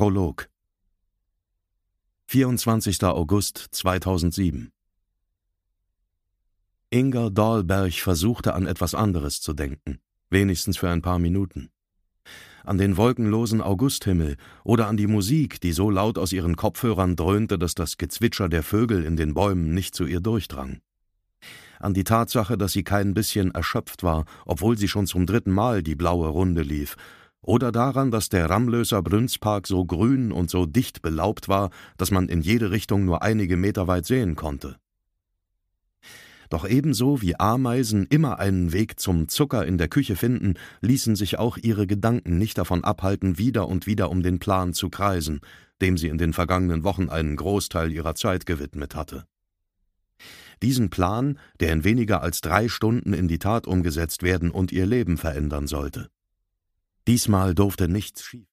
Prolog 24. August 2007. Inger Dahlberg versuchte an etwas anderes zu denken, wenigstens für ein paar Minuten. An den wolkenlosen Augusthimmel oder an die Musik, die so laut aus ihren Kopfhörern dröhnte, dass das Gezwitscher der Vögel in den Bäumen nicht zu ihr durchdrang. An die Tatsache, dass sie kein bisschen erschöpft war, obwohl sie schon zum 3. Mal die blaue Runde lief, oder daran, dass der Ramlöser Brünnspark so grün und so dicht belaubt war, dass man in jede Richtung nur einige Meter weit sehen konnte. Doch ebenso wie Ameisen immer einen Weg zum Zucker in der Küche finden, ließen sich auch ihre Gedanken nicht davon abhalten, wieder und wieder um den Plan zu kreisen, dem sie in den vergangenen Wochen einen Großteil ihrer Zeit gewidmet hatte. Diesen Plan, der in weniger als 3 Stunden in die Tat umgesetzt werden und ihr Leben verändern sollte. Diesmal durfte nichts schief.